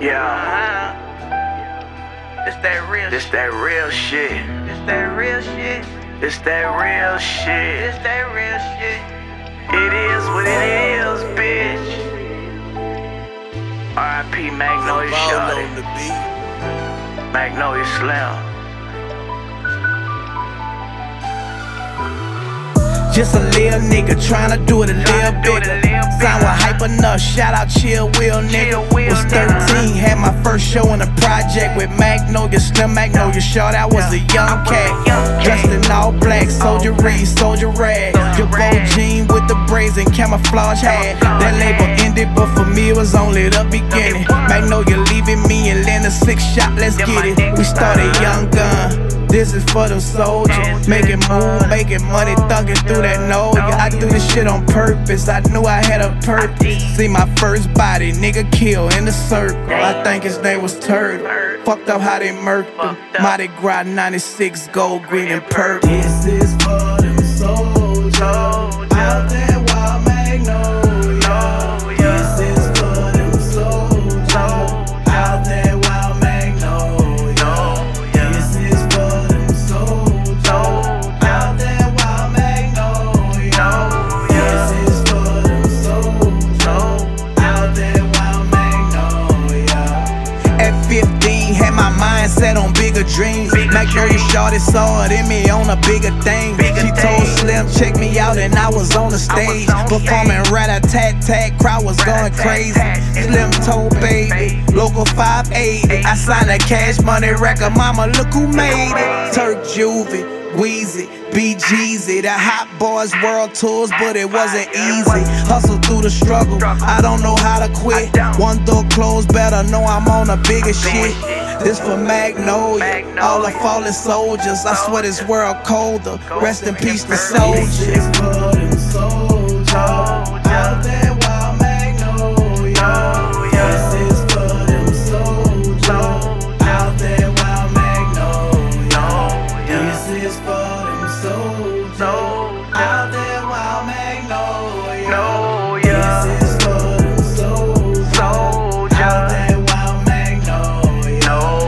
Yeah. This that real This that real shit. This that real shit. This that real shit. This that real shit. It is what it is, bitch. R.I.P. Magnolia Shorty. Magnolia Slim. Just a little nigga tryna do it a little bigger. Sound was hype enough, shout out Chill Will nigga. Was 13, had my first show in the project with Magnolia Slim, Magnolia Shorty. I was a young cat, dressed in all black, soldier reed, soldier rag. Jabot jean with the braids and camouflage hat. That label ended, but for me it was only the beginning. Magnolia leaving me and land a 6-shot, let's get it. We started young gun. This is for them soldiers, making moves, making money, thugging through that know. I do this shit on purpose, I knew I had a purpose. See my first body, nigga killed in the circle. I think his name was Turtle. Fucked up how they murked him. Mardi Gras 96, gold, green, and purple. This is for them soldiers out there, wild Magnolia. This is for them soldiers out there, wild Magnolia. This is for them soldiers out there, wild Magnolia. This is for them soldiers out there, wild Magnolia. At 15, had my mind set on bigger dreams. Magnolia Shorty saw it in me on a bigger thing. She told Slim, check me out, and I was on the stage performing rat-a-tat-tat, crowd was going crazy. Slim told baby, local 580. I signed a Cash Money record, mama look who made it. Turk Juvie, Weezy, BGZ, the Hot Boys World Tours, but it wasn't easy. Hustle through the struggle, I don't know how to quit. One door closed, better know I'm on a bigger shit. This for Magnolia, all the fallen soldiers. I swear this world colder. Rest in peace to soldiers. This is for them soldiers out there, wild Magnolia. This is for them soldiers out there, wild Magnolia. This is for them soldiers out there, wild Magnolia. This is for them soldiers out there, wild Magnolia.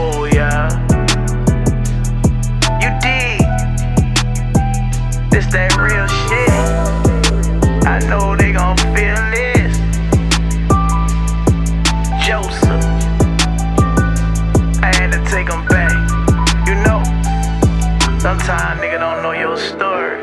You dig? This that real shit. I know they gon' feel this. Joseph, I had to take them back. You know, sometimes nigga don't know your story.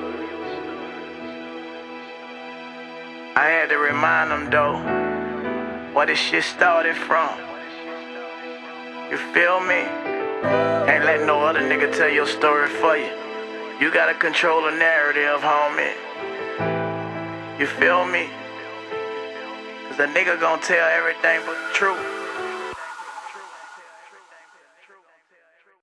I had to remind them though, where this shit started from. You feel me? Ain't let no other nigga tell your story for you. You gotta control the narrative, homie. You feel me? Cause a nigga gon' tell everything but the truth.